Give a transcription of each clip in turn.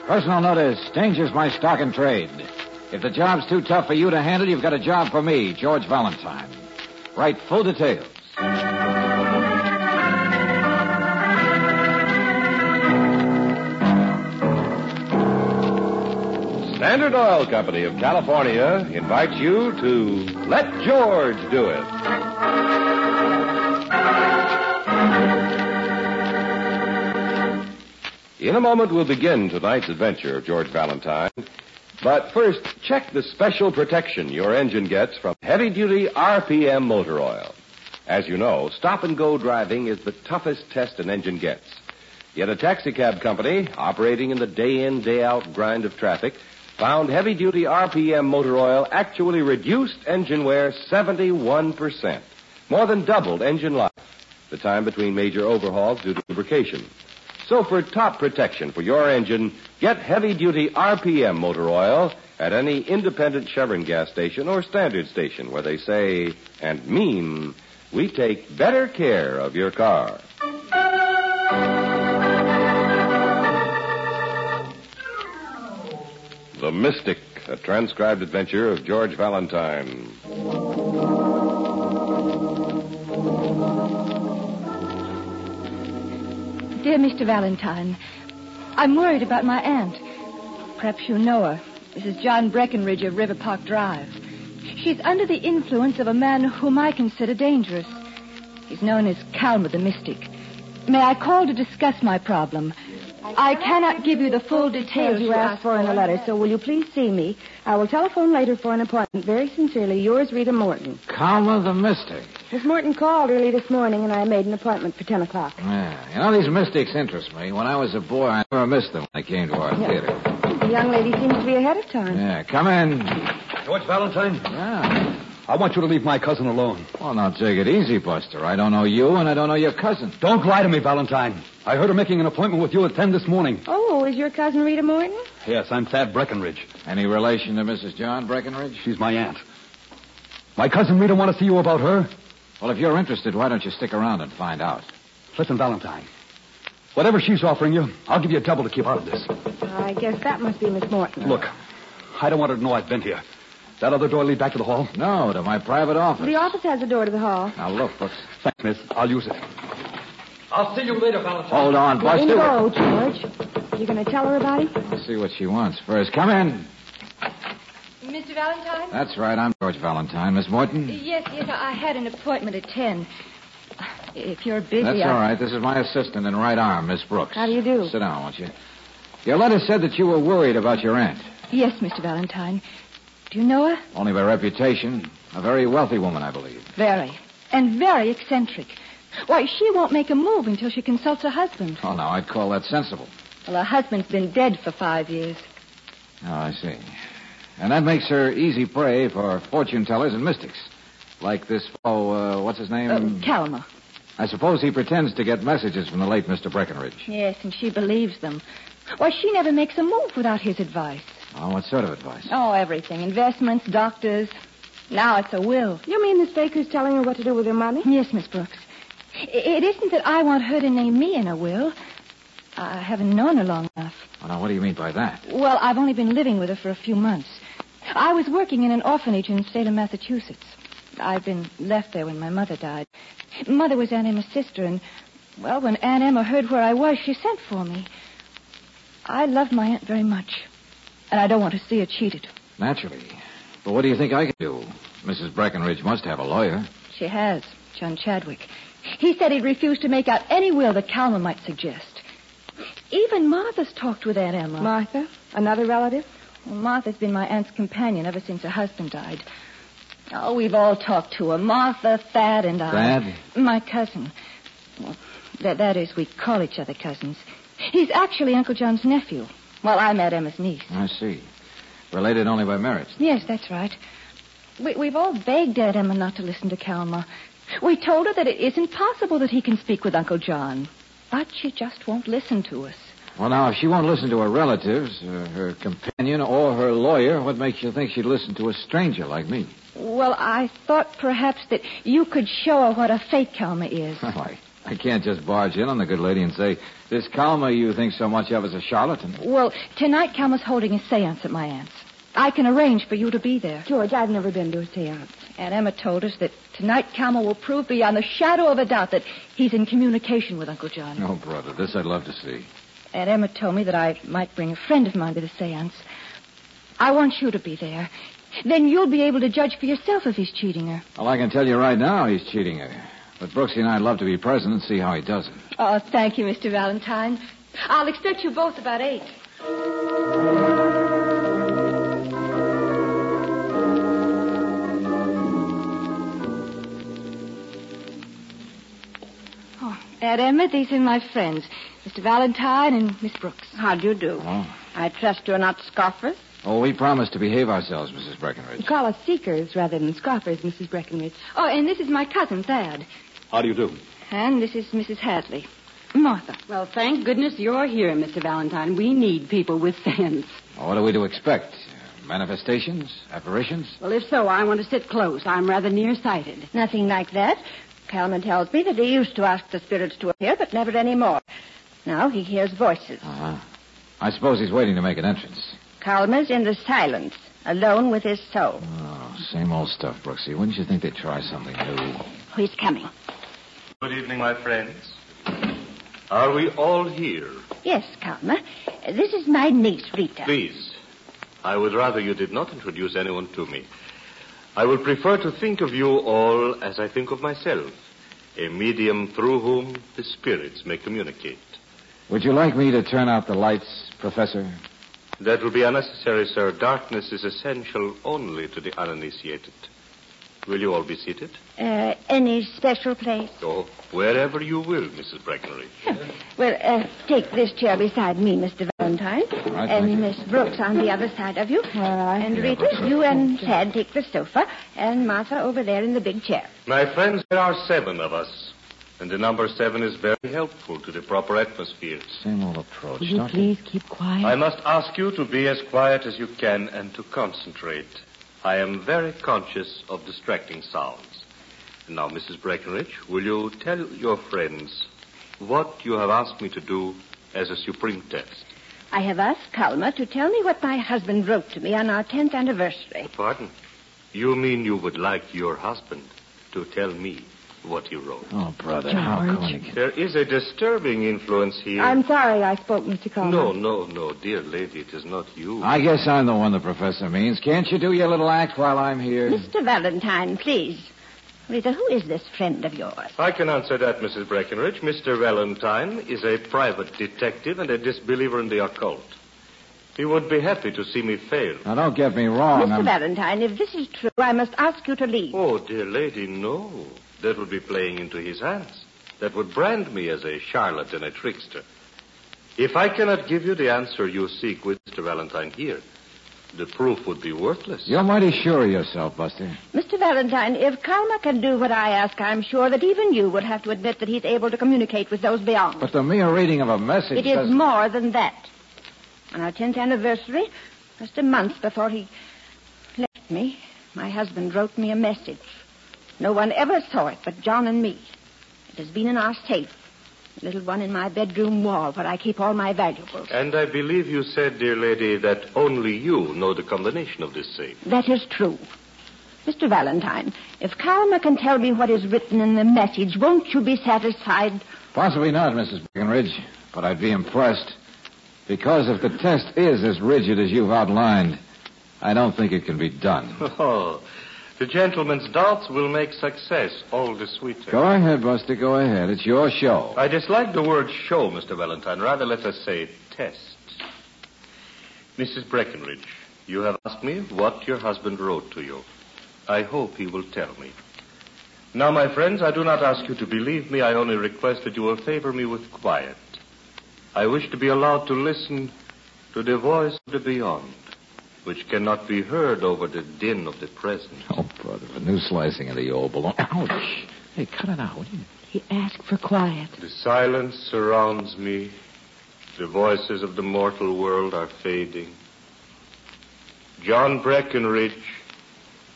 Personal notice. Danger's my stock and trade. If the job's too tough for you to handle, you've got a job for me, George Valentine. Write full details. Standard Oil Company of California invites you to Let George Do It. In a moment, we'll begin tonight's adventure of George Valentine. But first, check the special protection your engine gets from heavy-duty RPM motor oil. As you know, stop-and-go driving is the toughest test an engine gets. Yet a taxicab company operating in the day-in, day-out grind of traffic found heavy-duty RPM motor oil actually reduced engine wear 71%, more than doubled engine life, the time between major overhauls due to lubrication. So for top protection for your engine, get heavy-duty RPM motor oil at any independent Chevron gas station or standard station where they say and mean, we take better care of your car. The Mystic, a transcribed adventure of George Valentine. Dear Mr. Valentine, I'm worried about my aunt. Perhaps you know her. Mrs. John Breckenridge of River Park Drive. She's under the influence of a man whom I consider dangerous. He's known as Calmer the Mystic. May I call to discuss my problem? I cannot give you the full details you asked for in the letter, so will you please see me? I will telephone later for an appointment. Very sincerely, yours, Rita Morton. Calmer the Mystic. Miss Morton called early this morning, and I made an appointment for 10 o'clock. Yeah, you know, these mystics interest me. When I was a boy, I never missed them when I came to our theater. The young lady seems to be ahead of time. Yeah, come in. George Valentine? Yeah. I want you to leave my cousin alone. Well, now take it easy, Buster. I don't know you, and I don't know your cousin. Don't lie to me, Valentine. I heard her making an appointment with you at 10 this morning. Oh, is your cousin Rita Morton? Yes, I'm Thad Breckenridge. Any relation to Mrs. John Breckenridge? She's my aunt. My cousin Rita want to see you about her? Well, if you're interested, why don't you stick around and find out? Listen, Valentine. Whatever she's offering you, I'll give you a double to keep out of this. I guess that must be Miss Morton. Look, I don't want her to know I've been here. That other door lead back to the hall? No, to my private office. The office has a door to the hall. Now, look, Brooks. Thanks, miss. I'll use it. I'll see you later, Valentine. Hold on, Let Buster. him go, George. You going to tell her about him? Let's see what she wants first. Come in. Mr. Valentine? That's right. I'm George Valentine. Miss Morton? Yes, I had an appointment at 10. If you're busy, That's all right. This is my assistant and right arm, Miss Brooks. How do you do? Sit down, won't you? Your letter said that you were worried about your aunt. Yes, Mr. Valentine. Do you know her? Only by reputation. A very wealthy woman, I believe. Very. And very eccentric. Why, she won't make a move until she consults her husband. Oh, no, I'd call that sensible. Well, her husband's been dead for 5 years. Oh, I see. And that makes her easy prey for fortune tellers and mystics. Like this fellow, what's his name? Calmer. I suppose he pretends to get messages from the late Mr. Breckenridge. Yes, and she believes them. Why, she never makes a move without his advice. Oh, what sort of advice? Oh, everything. Investments, doctors. Now it's a will. You mean Miss Baker's telling her what to do with her money? Yes, Miss Brooks. It isn't that I want her to name me in a will. I haven't known her long enough. Oh, now, what do you mean by that? Well, I've only been living with her for a few months. I was working in an orphanage in Salem, Massachusetts. I'd been left there when my mother died. Mother was Aunt Emma's sister, and, well, when Aunt Emma heard where I was, she sent for me. I love my aunt very much, and I don't want to see her cheated. Naturally. But what do you think I can do? Mrs. Breckenridge must have a lawyer. She has, John Chadwick. He said he'd refuse to make out any will that Calmer might suggest. Even Martha's talked with Aunt Emma. Martha? Another relative? Well, Martha's been my aunt's companion ever since her husband died. Oh, we've all talked to her. Martha, Thad, and I. Thad? My cousin. Well, that is, we call each other cousins. He's actually Uncle John's nephew, while I'm Aunt Emma's niece. I see. Related only by marriage. Yes, that's right. We've all begged Aunt Emma not to listen to Calmer. We told her that it isn't possible that he can speak with Uncle John. But she just won't listen to us. Well, now, if she won't listen to her relatives, her companion, or her lawyer, what makes you think she'd listen to a stranger like me? Well, I thought perhaps that you could show her what a fake Calmer is. Well, I can't just barge in on the good lady and say, this Kalma you think so much of is a charlatan. Well, tonight Kalma's holding a seance at my aunt's. I can arrange for you to be there. George, I've never been to a seance. Aunt Emma told us that tonight Kalma will prove beyond the shadow of a doubt that he's in communication with Uncle John. Oh, brother, this I'd love to see. Aunt Emma told me that I might bring a friend of mine to the seance. I want you to be there. Then you'll be able to judge for yourself if he's cheating her. Well, I can tell you right now he's cheating her. But Brooksy and I'd love to be present and see how he does it. Oh, thank you, Mr. Valentine. I'll expect you both about 8. Oh, Aunt Emma, these are my friends, Mr. Valentine and Miss Brooks. How do you do? Oh. I trust you're not scoffers. Oh, we promised to behave ourselves, Mrs. Breckenridge. Call us seekers rather than scoffers, Mrs. Breckenridge. Oh, and this is my cousin, Thad. How do you do? And this is Mrs. Hadley. Martha. Well, thank goodness you're here, Mr. Valentine. We need people with sense. Well, what are we to expect? Manifestations? Apparitions? Well, if so, I want to sit close. I'm rather nearsighted. Nothing like that. Kalman tells me that he used to ask the spirits to appear, but never anymore. Now he hears voices. Uh-huh. I suppose he's waiting to make an entrance. Kalman's in the silence, alone with his soul. Oh, same old stuff, Brooksy. Wouldn't you think they'd try something new? He's coming. Good evening, my friends. Are we all here? Yes, Kalman. This is my niece, Rita. Please, I would rather you did not introduce anyone to me. I would prefer to think of you all as I think of myself, a medium through whom the spirits may communicate. Would you like me to turn out the lights, Professor? That will be unnecessary, sir. Darkness is essential only to the uninitiated. Will you all be seated? Any special place? Oh, wherever you will, Mrs. Breckenridge. Well, take this chair beside me, Mr. Valentine. right, and thank you. Miss Brooks on the other side of you. And Rita, you and Tad take the sofa, and Martha over there in the big chair. My friends, there are 7 of us, and the number 7 is very helpful to the proper atmosphere. Same old approach, Will you don't please keep quiet? I must ask you to be as quiet as you can and to concentrate. I am very conscious of distracting sounds. And now, Mrs. Breckenridge, will you tell your friends what you have asked me to do as a supreme test? I have asked Kalma to tell me what my husband wrote to me on our 10th anniversary. Pardon? You mean you would like your husband to tell me what he wrote? Oh, brother, how can we... There is a disturbing influence here. I'm sorry I spoke, Mr. Kalma. No, dear lady, it is not you. I guess I'm the one the professor means. Can't you do your little act while I'm here? Mr. Valentine, please. Rita, who is this friend of yours? I can answer that, Mrs. Breckenridge. Mr. Valentine is a private detective and a disbeliever in the occult. He would be happy to see me fail. Now, don't get me wrong. Mr. Valentine, if this is true, I must ask you to leave. Oh, dear lady, no. That would be playing into his hands. That would brand me as a charlatan, a trickster. If I cannot give you the answer you seek with Mr. Valentine here, the proof would be worthless. You're mighty sure of yourself, Buster. Mr. Valentine, if Kalma can do what I ask, I'm sure that even you would have to admit that he's able to communicate with those beyond. But the mere reading of a message It is doesn't... more than that. On our 10th anniversary, just a month before he left me, my husband wrote me a message. No one ever saw it but John and me. It has been in our safe, the little one in my bedroom wall where I keep all my valuables. And I believe you said, dear lady, that only you know the combination of this safe. That is true. Mr. Valentine, if Kalma can tell me what is written in the message, won't you be satisfied? Possibly not, Mrs. Breckenridge, but I'd be impressed. Because if the test is as rigid as you've outlined, I don't think it can be done. Oh, the gentleman's doubts will make success all the sweeter. Go ahead, Buster, go ahead. It's your show. I dislike the word show, Mr. Valentine. Rather, let us say test. Mrs. Breckenridge, you have asked me what your husband wrote to you. I hope he will tell me. Now, my friends, I do not ask you to believe me. I only request that you will favor me with quiet. I wish to be allowed to listen to the voice of the beyond, which cannot be heard over the din of the present. Oh, brother, a new slicing of the old balloon. Ouch. Hey, cut it out, will you? He asked for quiet. The silence surrounds me. The voices of the mortal world are fading. John Breckenridge,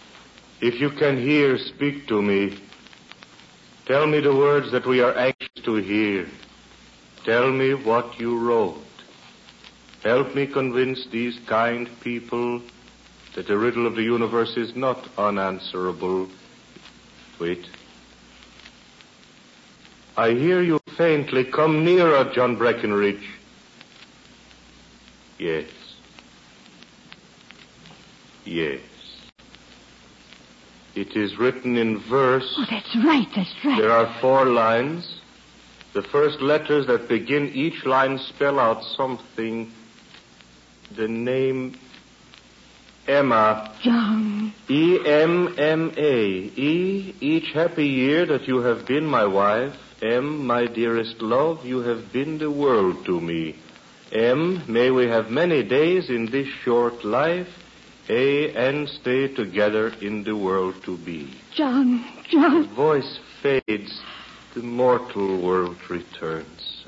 if you can hear, speak to me. Tell me the words that we are anxious to to hear. Tell me what you wrote. Help me convince these kind people that the riddle of the universe is not unanswerable. Wait. I hear you faintly. Come nearer, John Breckenridge. Yes. Yes. It is written in verse. Oh, that's right. There are 4 lines. The first letters that begin each line spell out something. The name Emma. John. E-M-M-A. E, each happy year that you have been my wife. M, my dearest love, you have been the world to me. M, may we have many days in this short life. A, and stay together in the world to be. John. The voice fades. The mortal world returns.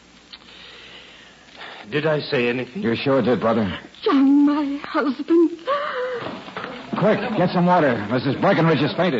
Did I say anything? You sure did, brother. John, my husband. Quick, get some water. Mrs. Breckenridge has fainted.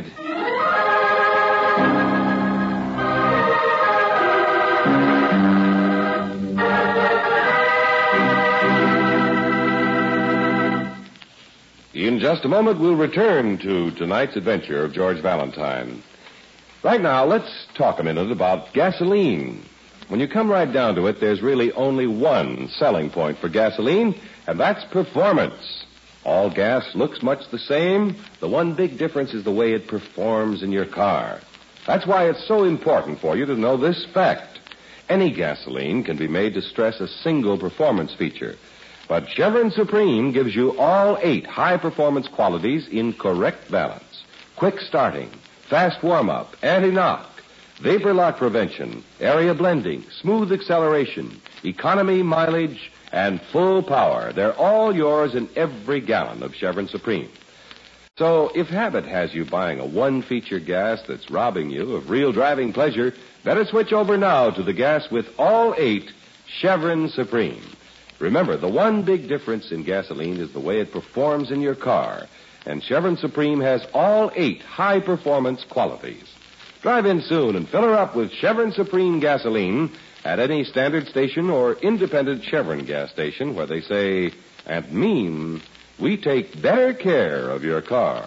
In just a moment, we'll return to tonight's adventure of George Valentine. Right now, let's talk a minute about gasoline. When you come right down to it, there's really only one selling point for gasoline, and that's performance. All gas looks much the same. The one big difference is the way it performs in your car. That's why it's so important for you to know this fact. Any gasoline can be made to stress a single performance feature. But Chevron Supreme gives you all 8 high-performance qualities in correct balance. Quick starting, fast warm-up, anti-knock, vapor lock prevention, area blending, smooth acceleration, economy, mileage, and full power. They're all yours in every gallon of Chevron Supreme. So if habit has you buying a one-feature gas that's robbing you of real driving pleasure, better switch over now to the gas with all 8 Chevron Supreme. Remember, the one big difference in gasoline is the way it performs in your car. And Chevron Supreme has all 8 high-performance qualities. Drive in soon and fill her up with Chevron Supreme gasoline at any standard station or independent Chevron gas station where they say and mean, we take better care of your car.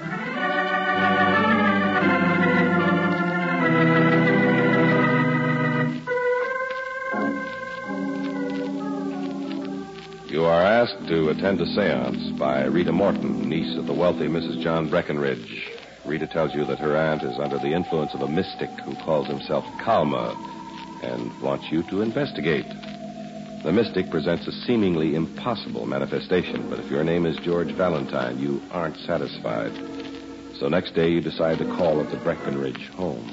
You are asked to attend a seance by Rita Morton, niece of the wealthy Mrs. John Breckenridge. Rita tells you that her aunt is under the influence of a mystic who calls himself Kalma and wants you to investigate. The mystic presents a seemingly impossible manifestation, but if your name is George Valentine, you aren't satisfied. So next day you decide to call at the Breckenridge home.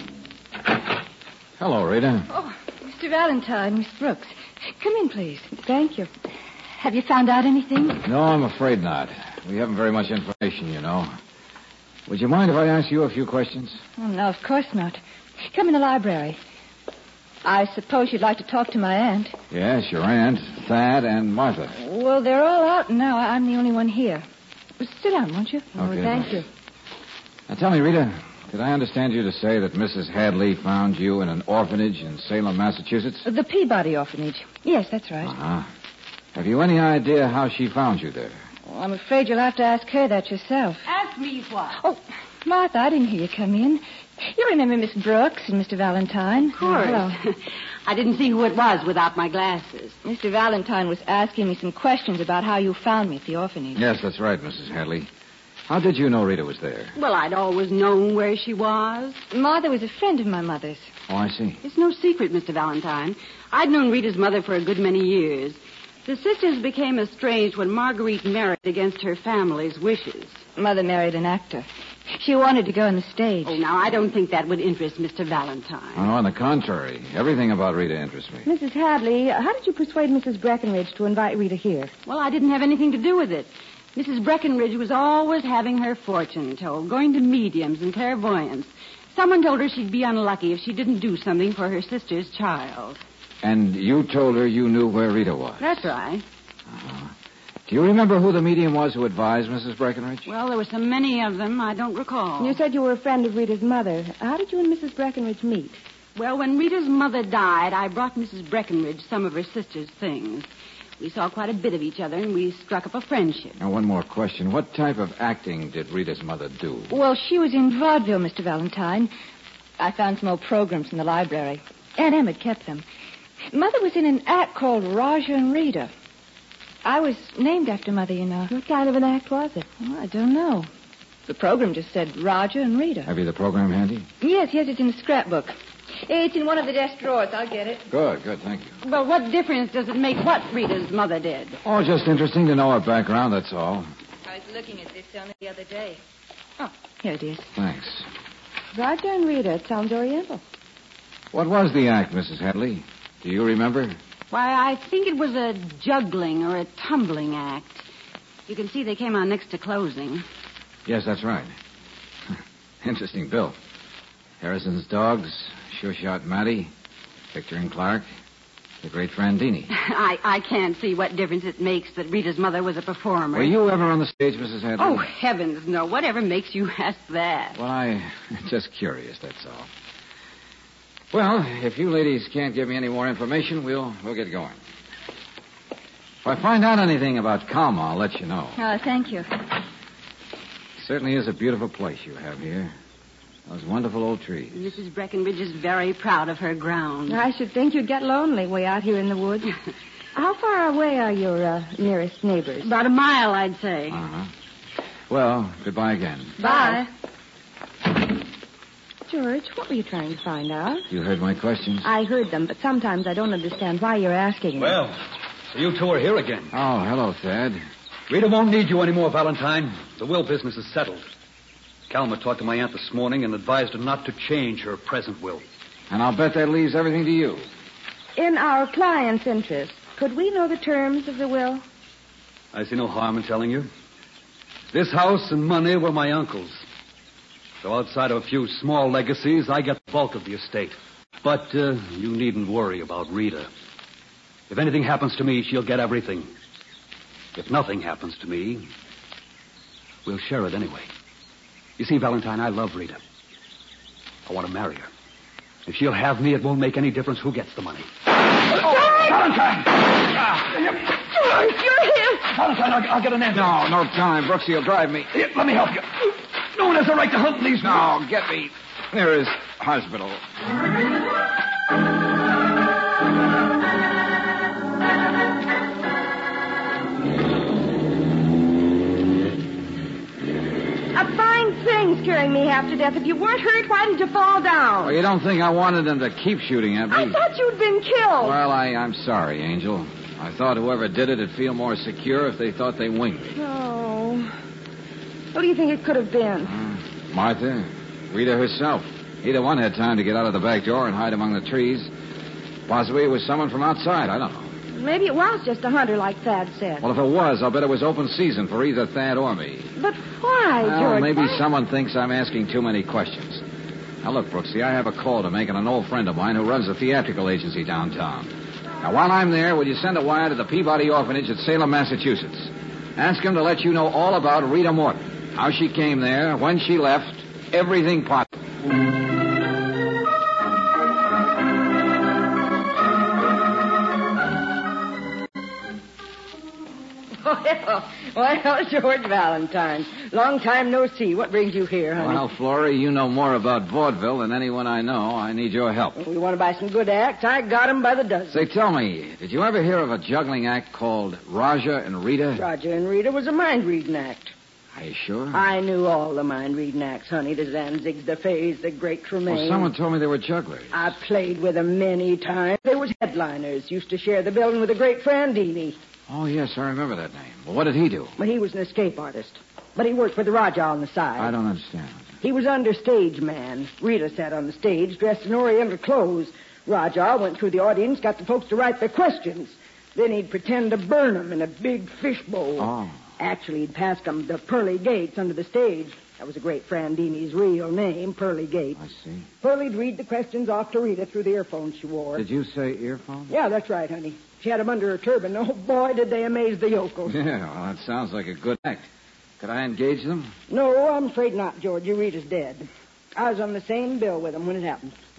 Hello, Rita. Oh, Mr. Valentine, Miss Brooks. Come in, please. Thank you. Have you found out anything? No, I'm afraid not. We haven't very much information, you know. Would you mind if I ask you a few questions? Oh, no, of course not. Come in the library. I suppose you'd like to talk to my aunt. Yes, your aunt, Thad, and Martha. Well, they're all out now. I'm the only one here. Sit down, won't you? Okay, thank you. Now, tell me, Rita, did I understand you to say that Mrs. Hadley found you in an orphanage in Salem, Massachusetts? The Peabody Orphanage. Yes, that's right. Uh-huh. Have you any idea how she found you there? Well, I'm afraid you'll have to ask her that yourself. Ask me what? Oh, Martha, I didn't hear you come in. You remember Miss Brooks and Mr. Valentine? Of course. Hello. I didn't see who it was without my glasses. Mr. Valentine was asking me some questions about how you found me at the orphanage. Yes, that's right, Mrs. Hadley. How did you know Rita was there? Well, I'd always known where she was. Martha was a friend of my mother's. Oh, I see. It's no secret, Mr. Valentine. I'd known Rita's mother for a good many years. The sisters became estranged when Marguerite married against her family's wishes. Mother married an actor. She wanted to go on the stage. Oh, now, I don't think that would interest Mr. Valentine. Oh, on the contrary. Everything about Rita interests me. Mrs. Hadley, how did you persuade Mrs. Breckenridge to invite Rita here? Well, I didn't have anything to do with it. Mrs. Breckenridge was always having her fortune told, going to mediums and clairvoyants. Someone told her she'd be unlucky if she didn't do something for her sister's child. And you told her you knew where Rita was? That's right. Uh-huh. Do you remember who the medium was who advised Mrs. Breckenridge? Well, there were so many of them, I don't recall. You said you were a friend of Rita's mother. How did you and Mrs. Breckenridge meet? Well, when Rita's mother died, I brought Mrs. Breckenridge some of her sister's things. We saw quite a bit of each other, and we struck up a friendship. Now, one more question. What type of acting did Rita's mother do? Well, she was in vaudeville, Mr. Valentine. I found some old programs in the library. Aunt Emma kept them. Mother was in an act called Roger and Rita. I was named after Mother, you know. What kind of an act was it? Well, I don't know. The program just said Roger and Rita. Have you the program handy? Yes, it's in the scrapbook. It's in one of the desk drawers. I'll get it. Good, thank you. Well, what difference does it make what Rita's mother did? Oh, just interesting to know her background, that's all. I was looking at this only the other day. Oh, here it is. Thanks. Roger and Rita. It sounds Oriental. What was the act, Mrs. Hadley? Do you remember? Why, I think it was a juggling or a tumbling act. You can see they came on next to closing. Yes, that's right. Interesting bill. Harrison's Dogs, Sure Shot Matty, Victor and Clark, the great Frandini. I can't see what difference it makes that Rita's mother was a performer. Were you ever on the stage, Mrs. Hadley? Oh, heavens, no. Whatever makes you ask that? Well, I'm just curious, that's all. Well, if you ladies can't give me any more information, we'll get going. If I find out anything about Kalma, I'll let you know. Thank you. Certainly is a beautiful place you have here. Those wonderful old trees. Mrs. Breckenridge is very proud of her grounds. I should think you'd get lonely way out here in the woods. How far away are your nearest neighbors? About a mile, I'd say. Uh-huh. Well, goodbye again. Bye. George, what were you trying to find out? You heard my questions? I heard them, but sometimes I don't understand why you're asking them. Well, so you two are here again. Oh, hello, Thad. Rita won't need you anymore, Valentine. The will business is settled. Kalma talked to my aunt this morning and advised her not to change her present will. And I'll bet that leaves everything to you. In our client's interest, could we know the terms of the will? I see no harm in telling you. This house and money were my uncle's. So outside of a few small legacies, I get the bulk of the estate. But you needn't worry about Rita. If anything happens to me, she'll get everything. If nothing happens to me, we'll share it anyway. You see, Valentine, I love Rita. I want to marry her. If she'll have me, it won't make any difference who gets the money. Valentine! George, you're here! Valentine, I'll get an answer. No time. Brooksy will drive me. Here, let me help you. No one has a right to hunt in these No, get me. There is hospital. A fine thing's carrying me half to death. If you weren't hurt, why didn't you fall down? Well, you don't think I wanted them to keep shooting at me? I thought you'd been killed. Well, I'm sorry, Angel. I thought whoever did it'd feel more secure if they thought they winged me. Oh. What do you think it could have been? Martha, Rita herself. Either one had time to get out of the back door and hide among the trees. Possibly it was someone from outside. I don't know. Maybe it was just a hunter, like Thad said. Well, if it was, I'll bet it was open season for either Thad or me. But why, Well, George? maybe Why? someone thinks I'm asking too many questions. Now, look, Brooksy, I have a call to make on an old friend of mine who runs a theatrical agency downtown. Now, while I'm there, will you send a wire to the Peabody Orphanage at Salem, Massachusetts? Ask him to let you know all about Rita Morton. How she came there, when she left, everything possible. Well, George Valentine. Long time no see. What brings you here, honey? Well, Florrie, you know more about vaudeville than anyone I know. I need your help. We want to buy some good acts. I got 'em by the dozen. Say, tell me, did you ever hear of a juggling act called Roger and Rita? Roger and Rita was a mind-reading act. Are you sure? I knew all the mind-reading acts, honey. The Zanzigs, the Fays, the Great Tremaine. Well, someone told me they were jugglers. I played with them many times. They was headliners. Used to share the building with the great Frandini. Oh, yes, I remember that name. Well, what did he do? But he was an escape artist. But he worked for the Raja on the side. I don't understand. He was understage man. Rita sat on the stage dressed in Oriental clothes. Raja went through the audience, got the folks to write their questions. Then he'd pretend to burn them in a big fishbowl. Oh. Actually, he'd pass them the pearly gates under the stage. That was a great Frandini's real name, Pearly Gates. I see. Pearly'd read the questions off to Rita through the earphones she wore. Did you say earphones? Yeah, that's right, honey. She had them under her turban. Oh, boy, did they amaze the yokels. Yeah, well, that sounds like a good act. Could I engage them? No, I'm afraid not, Georgie. Rita's dead. I was on the same bill with them when it happened.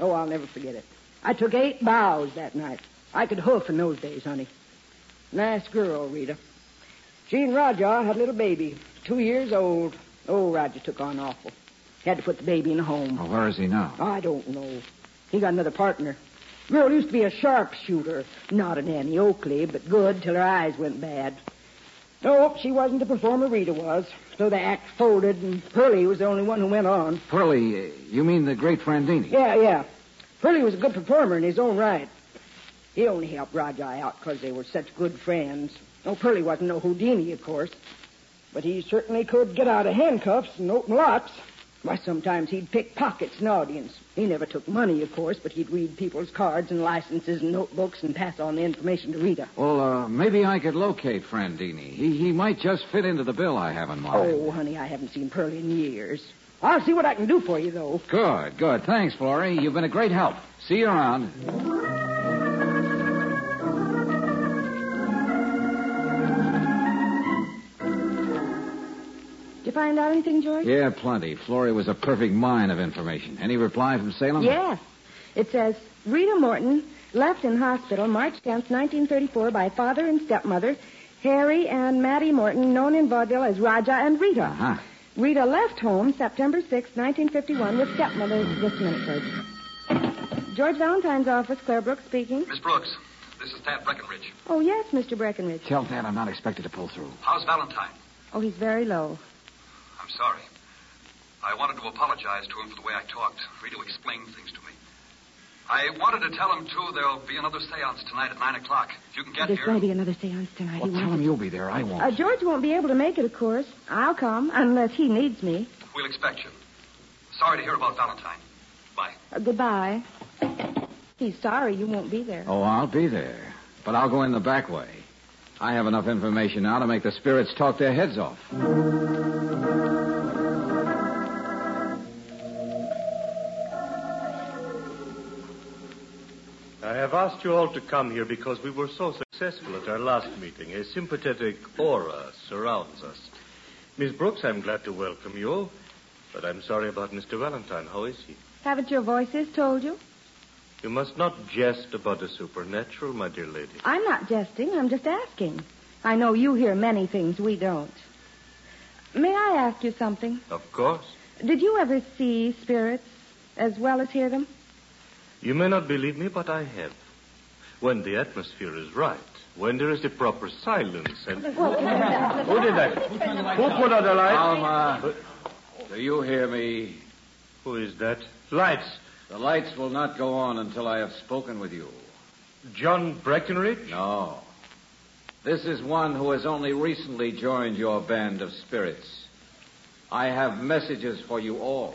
Oh, I'll never forget it. I took 8 bows that night. I could hoof in those days, honey. Nice girl, Rita. She and Roger had a little baby, 2 years old. Oh, Roger took on awful. Had to put the baby in a home. Well, where is he now? I don't know. He got another partner. Girl used to be a sharpshooter. Not an Annie Oakley, but good till her eyes went bad. Nope, she wasn't the performer Rita was. So the act folded, and Pearlie was the only one who went on. Pearlie, you mean the great Frandini? Yeah. Pearlie was a good performer in his own right. He only helped Roger out because they were such good friends. No, Pearlie wasn't no Houdini, of course. But he certainly could get out of handcuffs and open locks. Why, sometimes he'd pick pockets in the audience. He never took money, of course, but he'd read people's cards and licenses and notebooks and pass on the information to Rita. Well, maybe I could locate Frandini. He might just fit into the bill I have in mind. Oh, honey, I haven't seen Pearlie in years. I'll see what I can do for you, though. Good. Thanks, Florrie. You've been a great help. See you around. Did you find out anything, George? Yeah, plenty. Florrie was a perfect mine of information. Any reply from Salem? Yes. It says, Rita Morton left in hospital March 10th, 1934 by father and stepmother, Harry and Mattie Morton, known in vaudeville as Raja and Rita. Uh-huh. Rita left home September 6th, 1951 with stepmother. Just a minute, George. George Valentine's office, Claire Brooks speaking. Miss Brooks, this is Thad Breckenridge. Oh, yes, Mr. Breckenridge. Tell Dad I'm not expected to pull through. How's Valentine? Oh, he's very low. I'm sorry. I wanted to apologize to him for the way I talked. Rita explained things to me. I wanted to tell him, too, there'll be another seance tonight at 9 o'clock. If you can get There's here... going to be another seance tonight. Well, tell him you'll be there. I won't. George won't be able to make it, of course. I'll come, unless he needs me. We'll expect you. Sorry to hear about Valentine. Bye. Goodbye. He's sorry you won't be there. Oh, I'll be there. But I'll go in the back way. I have enough information now to make the spirits talk their heads off. I have asked you all to come here because we were so successful at our last meeting. A sympathetic aura surrounds us. Miss Brooks, I'm glad to welcome you, but I'm sorry about Mr. Valentine. How is he? Haven't your voices told you? You must not jest about the supernatural, my dear lady. I'm not jesting. I'm just asking. I know you hear many things we don't. May I ask you something? Of course. Did you ever see spirits as well as hear them? You may not believe me, but I have. When the atmosphere is right, when there is the proper silence and... Who did that? Who put out the light? Alma, do you hear me? Who is that? Lights. The lights will not go on until I have spoken with you. John Breckenridge? No. This is one who has only recently joined your band of spirits. I have messages for you all.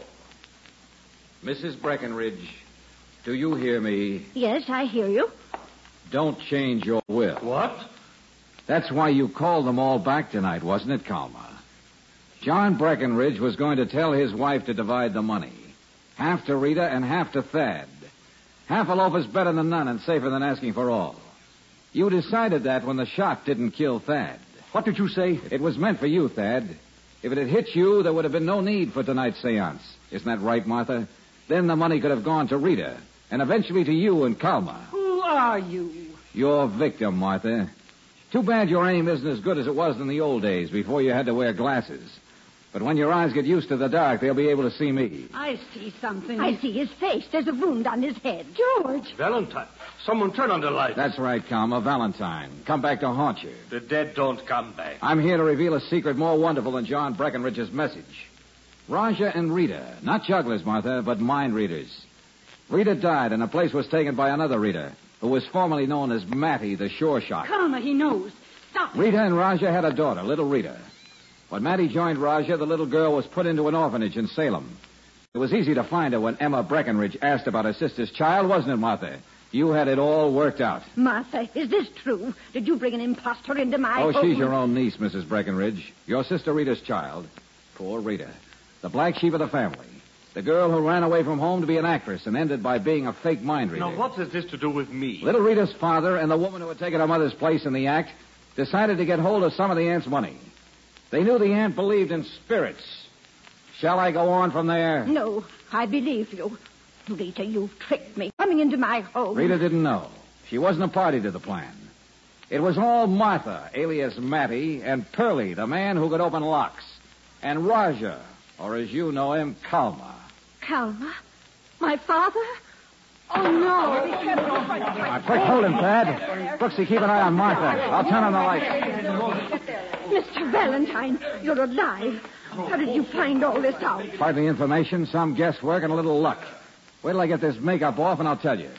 Mrs. Breckenridge, do you hear me? Yes, I hear you. Don't change your will. What? That's why you called them all back tonight, wasn't it, Kalma? John Breckenridge was going to tell his wife to divide the money. Half to Rita and half to Thad. Half a loaf is better than none and safer than asking for all. You decided that when the shot didn't kill Thad. What did you say? It was meant for you, Thad. If it had hit you, there would have been no need for tonight's seance. Isn't that right, Martha? Then the money could have gone to Rita, and eventually to you and Kalma. Who are you? Your victim, Martha. Too bad your aim isn't as good as it was in the old days, before you had to wear glasses. But when your eyes get used to the dark, they'll be able to see me. I see something. I see his face. There's a wound on his head. George! Valentine. Someone turn on the light. That's right, Kalma. Valentine. Come back to haunt you. The dead don't come back. I'm here to reveal a secret more wonderful than John Breckenridge's message. Raja and Rita. Not jugglers, Martha, but mind readers. Rita died, and a place was taken by another Rita, who was formerly known as Mattie, the Shore Shot. Kalma, he knows. Stop it. Rita and Raja had a daughter, little Rita. When Mattie joined Raja, the little girl was put into an orphanage in Salem. It was easy to find her when Emma Breckenridge asked about her sister's child, wasn't it, Martha? You had it all worked out. Martha, is this true? Did you bring an impostor into my home? She's your own niece, Mrs. Breckenridge. Your sister Rita's child. Poor Rita. The black sheep of the family. The girl who ran away from home to be an actress and ended by being a fake mind reader. Now, what has this to do with me? Little Rita's father and the woman who had taken her mother's place in the act decided to get hold of some of the aunt's money. They knew the aunt believed in spirits. Shall I go on from there? No, I believe you. Rita, you've tricked me. Coming into my home. Rita didn't know. She wasn't a party to the plan. It was all Martha, alias Matty, and Pearlie, the man who could open locks, and Raja, or as you know him, Kalma. Kalma? My father? Oh, no. Be careful. Quick, hold him, Thad. Brooksy, keep an eye on Martha. I'll turn on the lights. Mr. Valentine, you're alive. How did you find all this out? Partly information, some guesswork, and a little luck. Wait till I get this makeup off, and I'll tell you.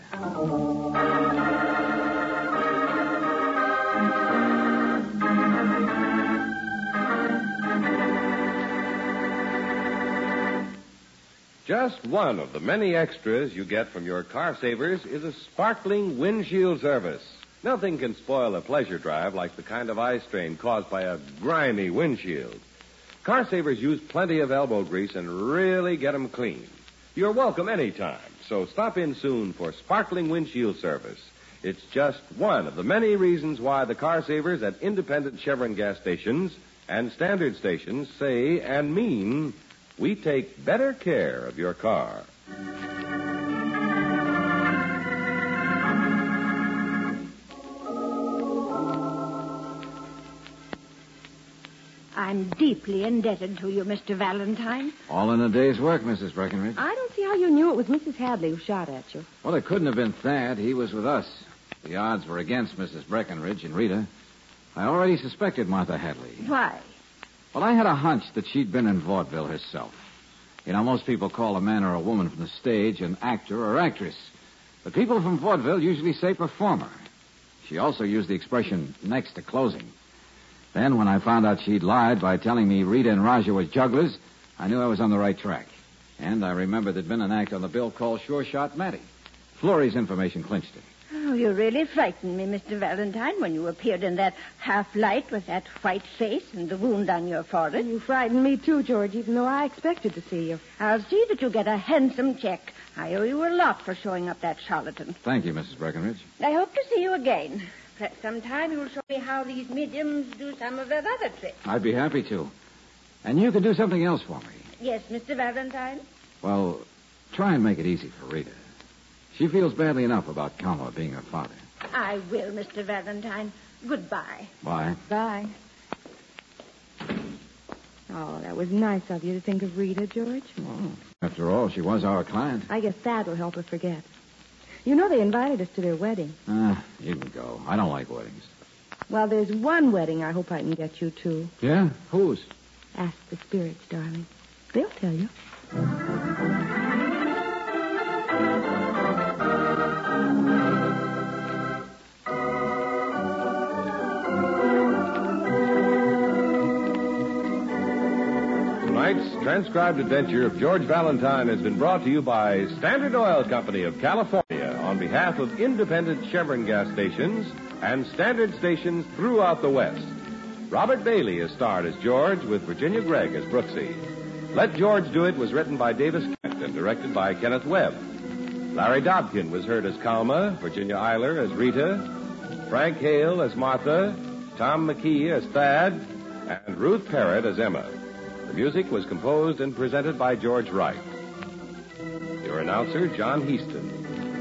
Just one of the many extras you get from your Car Savers is a sparkling windshield service. Nothing can spoil a pleasure drive like the kind of eye strain caused by a grimy windshield. Car Savers use plenty of elbow grease and really get them clean. You're welcome anytime, so stop in soon for sparkling windshield service. It's just one of the many reasons why the Car Savers at independent Chevron gas stations and standard stations say and mean we take better care of your car. I'm deeply indebted to you, Mr. Valentine. All in a day's work, Mrs. Breckenridge. I don't see how you knew it was Mrs. Hadley who shot at you. Well, it couldn't have been Thad. He was with us. The odds were against Mrs. Breckenridge and Rita. I already suspected Martha Hadley. Why? Well, I had a hunch that she'd been in vaudeville herself. You know, most people call a man or a woman from the stage an actor or actress. But people from vaudeville usually say performer. She also used the expression next to closing. Then, when I found out she'd lied by telling me Rita and Raja were jugglers, I knew I was on the right track. And I remembered there'd been an act on the bill called Sure Shot Matty. Florrie's information clinched it. Oh, you really frightened me, Mr. Valentine, when you appeared in that half-light with that white face and the wound on your forehead. You frightened me, too, George, even though I expected to see you. I'll see that you get a handsome check. I owe you a lot for showing up that charlatan. Thank you, Mrs. Breckenridge. I hope to see you again. Perhaps sometime you'll show me how these mediums do some of their other tricks. I'd be happy to. And you could do something else for me. Yes, Mr. Valentine? Well, try and make it easy for Rita. She feels badly enough about Kalma being her father. I will, Mr. Valentine. Goodbye. Bye. Bye. Oh, that was nice of you to think of Rita, George. Well, after all, she was our client. I guess that will help her forget. You know they invited us to their wedding. You can go. I don't like weddings. Well, there's one wedding I hope I can get you to. Yeah? Whose? Ask the spirits, darling. They'll tell you. Tonight's transcribed adventure of George Valentine has been brought to you by Standard Oil Company of California on behalf of independent Chevron gas stations and standard stations throughout the West. Robert Bailey is starred as George with Virginia Gregg as Brooksy. Let George Do It was written by Davis Kent and directed by Kenneth Webb. Larry Dobkin was heard as Kalma, Virginia Eiler as Rita, Frank Hale as Martha, Tom McKee as Thad, and Ruth Parrott as Emma. The music was composed and presented by George Wright. Your announcer, John Heaston.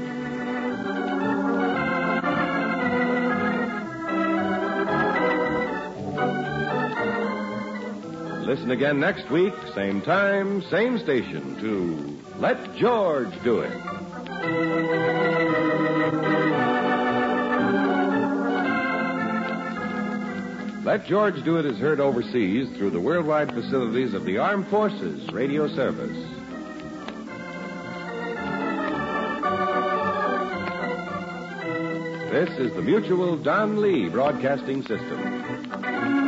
Listen again next week, same time, same station, to Let George Do It. Let George Do It is heard overseas through the worldwide facilities of the Armed Forces Radio Service. This is the Mutual Don Lee Broadcasting System.